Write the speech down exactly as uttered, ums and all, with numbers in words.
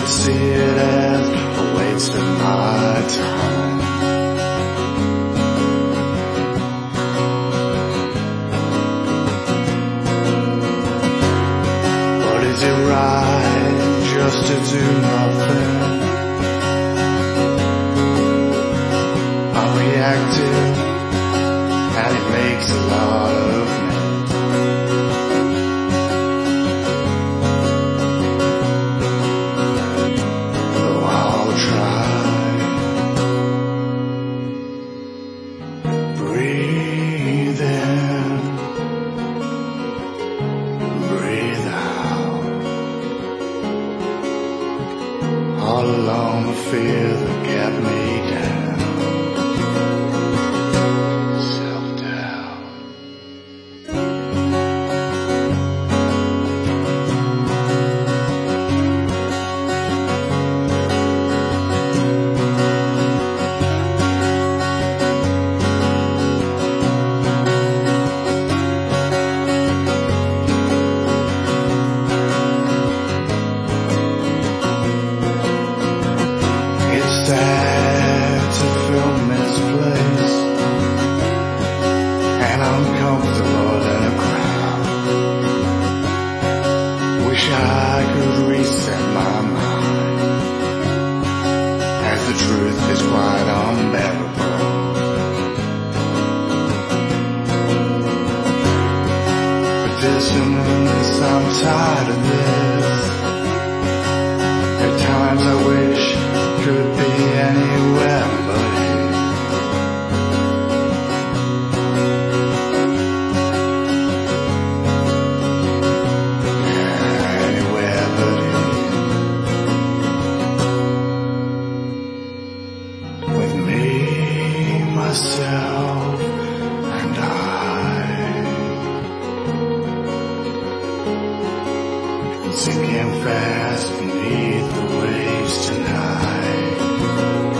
could see it as a waste of my time. But is it right just to do nothing? I'm reactive, and it makes a lot of me. Though I'll try. Breathe in, breathe out. All along the fear that kept me down. Sad to feel misplaced and uncomfortable in a crowd. Wish I could reset my mind, as the truth is quite unbearable. But dissonance, I'm tired of this. At times I wish could be anywhere but here. Anywhere but here. With me, myself, and I, sinking fast beneath the waves tonight.